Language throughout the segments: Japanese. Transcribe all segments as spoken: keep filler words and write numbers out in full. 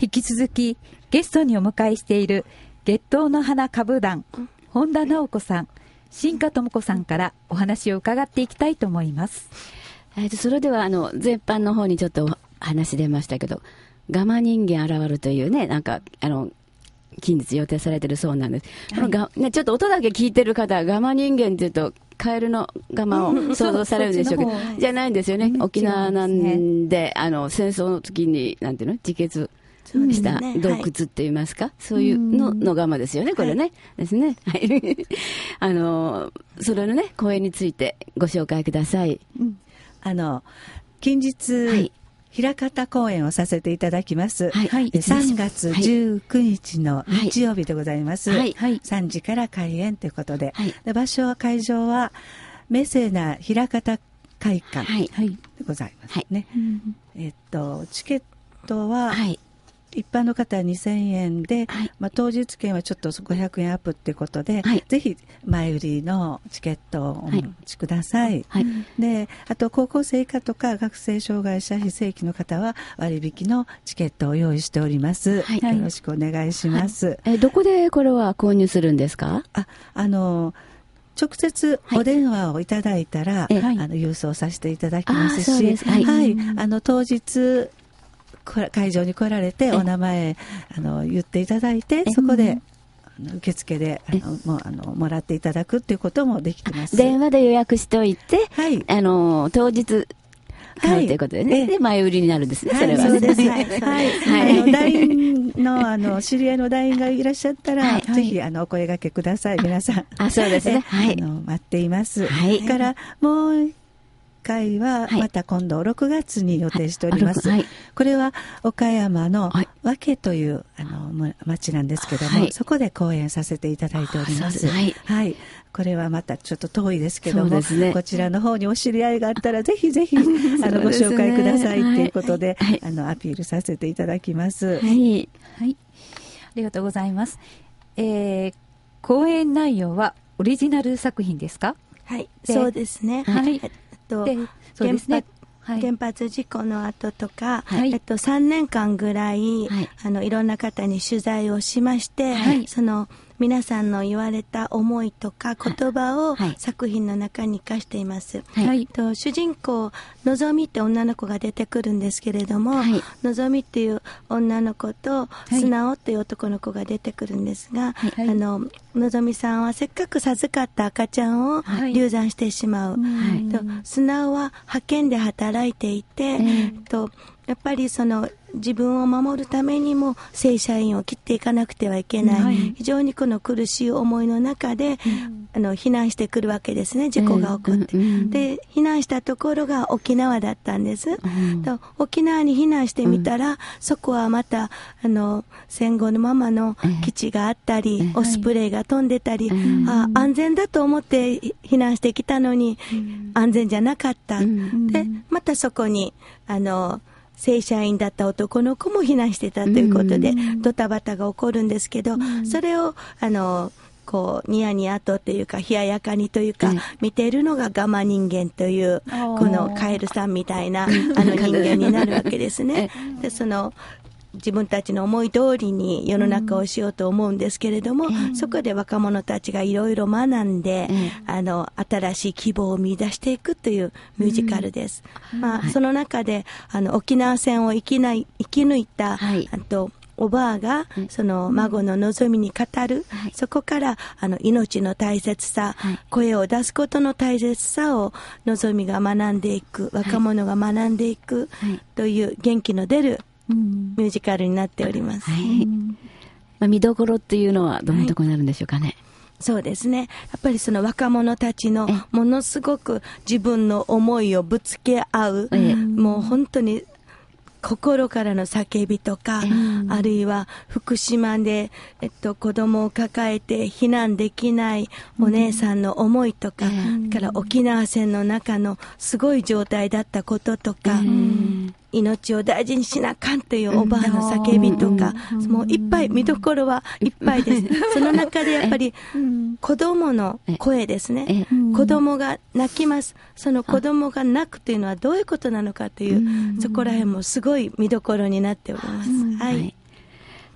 引き続きゲストにお迎えしている月桃の花歌舞団本田直子さん、新華智子さんからお話を伺っていきたいと思います。 えー、とそれではあの前半の方にちょっと話出ましたけど、ガマ人間現るというね、なんかあの近日予定されてるそうなんです、はい、がね、ちょっと音だけ聞いてる方はガマ人間っていうとカエルのガマを想像されるでしょうけど、じゃないんですよね、うん、沖縄なんで、ね、あの戦争の時になんていうの、自決した洞窟って言いますか、はい、そういうののガマですよね、これね、はい、ですね、はい、あのそれのね公演についてご紹介ください。 うん、あの近日、はい、枚方公演をさせていただきます、はい、さんがつじゅうくにちの日曜日でございます、はいはい、さんじから開演ということで、はい、で場所は会場はメセナ枚方会館でございますね、はい、えっとチケットは、はい、一般の方はにせんえんで、はい、まあ、当日券はちょっとごひゃくえんアップということで、はい、ぜひ前売りのチケットをお持ちください、はいはい、であと高校生以下とか学生障害者非正規の方は割引のチケットを用意しております、はい、よろしくお願いします、はい、 えどこでこれは購入するんですか？ ああの直接お電話をいただいたら、はい、あの郵送させていただきますし、はい、はい、あの当日会場に来られてお名前あの言っていただいて、そこであの受付であのも, あのもらっていただくっていうこともできてます。 電話で予約しておいて、はい、あの当日買うということでね、はい、で前売りになるんですね、それはね、はい、そうです、はいはい、 あの ライン の, あの知り合いの ライン がいらっしゃったら、はい、ぜひあのお声掛けください、皆さん。 あ、そうですね、はい、 あの待っています、はい、それからもう会はまた今度ろくがつに予定しております、はいはい、これは岡山の和気という、あの町なんですけども、はい、そこで講演させていただいております、はいはい、これはまたちょっと遠いですけども、ね、こちらの方にお知り合いがあったらぜひぜひあのご紹介くださいということで、はい、あのアピールさせていただきます、 はいはい、ありがとうございます、えー、講演内容はオリジナル作品ですか？ はい、そうですね、はい、とそうですね、はい、原発事故の後とか、はい、えっと、さんねんかんぐらい、はい、あのいろんな方に取材をしまして、はい、その皆さんの言われた思いとか言葉を作品の中に生かしています、はい、と主人公のぞみって女の子が出てくるんですけれども、はい、のぞみっていう女の子と素直っていう男の子が出てくるんですが、はい、あののぞみさんはせっかく授かった赤ちゃんを流産してしまう、はい、と素直は派遣で働いていて、はい、とやっぱりその自分を守るためにも正社員を切っていかなくてはいけない、はい、非常にこの苦しい思いの中で、うん、あの避難してくるわけですね、事故が起こって、うん、で避難したところが沖縄だったんです、うん、と沖縄に避難してみたら、うん、そこはまたあの戦後のままの基地があったり、うん、オスプレイが飛んでたり、うん、あ安全だと思って避難してきたのに、うん、安全じゃなかった、うん、でまたそこにあの正社員だった男の子も避難してたということで、うん、ドタバタが起こるんですけど、うん、それをあのこうニヤニヤとというか冷ややかにというか、うん、見ているのがガマ人間というこのカエルさんみたいなあの人間になるわけですね。でその自分たちの思い通りに世の中をしようと思うんですけれども、うん、そこで若者たちがいろいろ学んで、うん、あの新しい希望を見出していくというミュージカルです、うんまあはい、その中であの沖縄戦を生きない生き抜いた、はい、あとおばあがその孫の望みに語る、はい、そこからあの命の大切さ、はい、声を出すことの大切さを望みが学んでいく、若者が学んでいくという元気の出るミュージカルになっております、はいまあ、見どころっていうのはどんなところになるんでしょうかね。はい、 そうですね、やっぱりその若者たちのものすごく自分の思いをぶつけ合う、もう本当に心からの叫びとか、あるいは福島で、えっと、子供を抱えて避難できないお姉さんの思いとか、から沖縄戦の中のすごい状態だったこととか、命を大事にしなあかんというおばあの叫びとか、もういっぱい見どころはいっぱいです。その中でやっぱり子供の声ですね。子供が泣きます。その子供が泣くというのはどういうことなのかという、そこら辺もすごい見どころになっております。はい。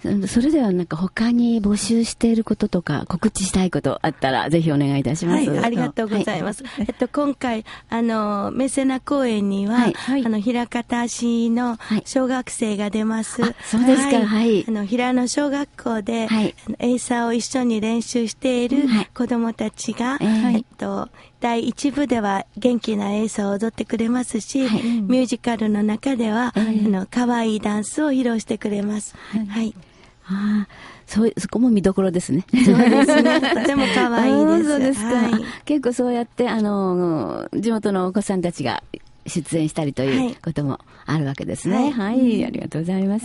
それではなんか他に募集していることとか告知したいことあったらぜひお願いいたします。 はい、ありがとうございます。はい、えっと、今回、あの、メセナ公演には、はい、あの、枚方市の小学生が出ます。 はい、そうですか、はい。 あの、平野小学校で、はい、エイサーを一緒に練習している子供たちが、はい、えっと、だいいち部では元気なエイサーを踊ってくれますし、はい、ミュージカルの中では、はい、あの、可愛いダンスを披露してくれます。はい。はい、 ああ、そう、そこも見どころですね。 そうですね。とても可愛いです。 そうですか。 はい、 結構そうやって、あの、地元のお子さんたちが出演したりということもあるわけですね。はい。はい、ありがとうございます。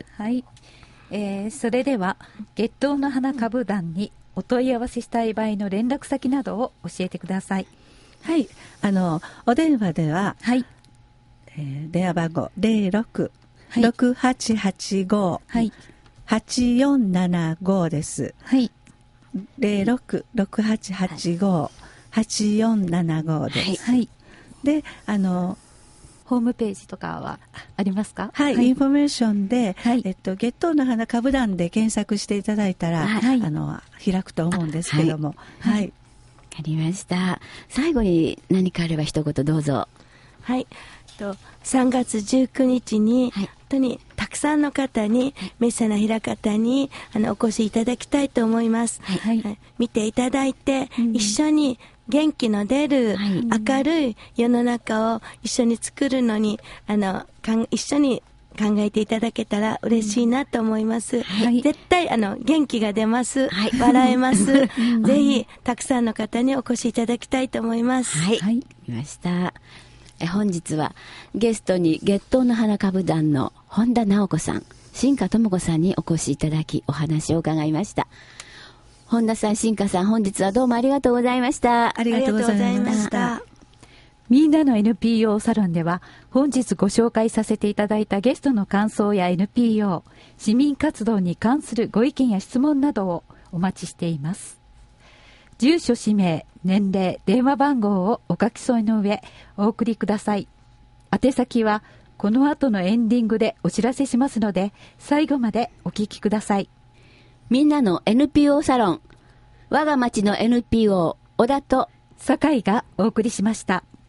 はい。えー、それでは、月桃の花歌舞団にお問い合わせしたい場合の連絡先などを教えてください。 はい。あの、お電話では、はい。えー、電話番号ゼロろく ろくはちはちご はい。はちよんななごです。はい。ゼロろく ろくはちはちご はちよんななごです。はい。で、あの、 ホームページとかはありますか？ はい。はい、インフォメーションで、はい、えっと、月桃の花歌舞団で検索していただいたら、はい、あの、開くと思うんですけども。はい。はい。わかりました。最後に何かあれば一言どうぞ。 はい。とさんがつじゅうくにちに、はい、本当にたくさんの方に、はい、メッセナ枚方にあのお越しいただきたいと思います。はいはい、見ていただいて、うん、一緒に元気の出る、はい、明るい世の中を一緒に作るのに、あのかん一緒に考えていただけたら嬉しいなと思います。はい、絶対あの元気が出ます。はい、笑えます。ぜひたくさんの方にお越しいただきたいと思います。 はい、はい、来ました。え本日はゲストに月桃の花歌舞団の本田直子さん、新香智子さんにお越しいただきお話を伺いました。本田さん、新香さん、本日はどうもありがとうございました。 ありがとうございました。 みんなの エヌピーオー サロンでは本日ご紹介させていただいたゲストの感想や エヌピーオー、市民活動に関するご意見や質問などをお待ちしています。住所、氏名、年齢、電話番号をお書き添えの上お送りください。宛先はこの後のエンディングでお知らせしますので最後までお聞きください。 みんなの エヌピーオー サロン、我が町の エヌピーオー 小田と酒井がお送りしました。